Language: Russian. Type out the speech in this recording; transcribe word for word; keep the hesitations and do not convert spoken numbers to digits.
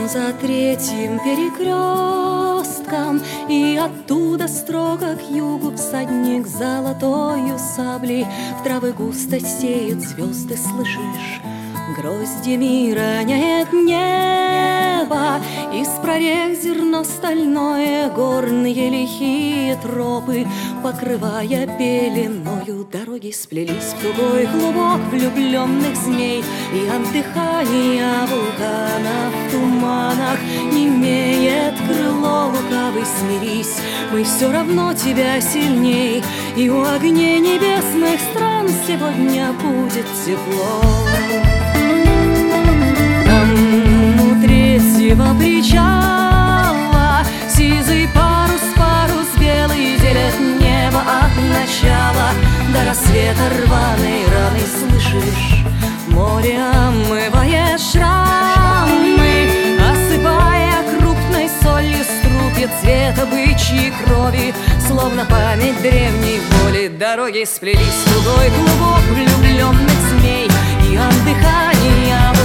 за третьим перекрестком, и оттуда строго к югу всадник золотою саблей в травы густо сеет звезды, слышишь? Гроздьями роняет небо, из прорех зерно стальное, горные лихие тропы, покрывая пеленою, дороги сплелись в тугой клубок влюбленных змей, и от дыхания вулкана в туманах немеет крыло лукавый. Смирись, мы все равно тебя сильней, и у огней небесных стран сегодня будет тепло. Третьего причала сизый парус, парус белый делит небо от начала до рассвета рваной раны, слышишь? Море омывает шрамы, осыпая крупной солью струпья цвета бычьей крови, словно память древней воли. Дороги сплелись в тугой клубок влюбленных змей, и от дыхания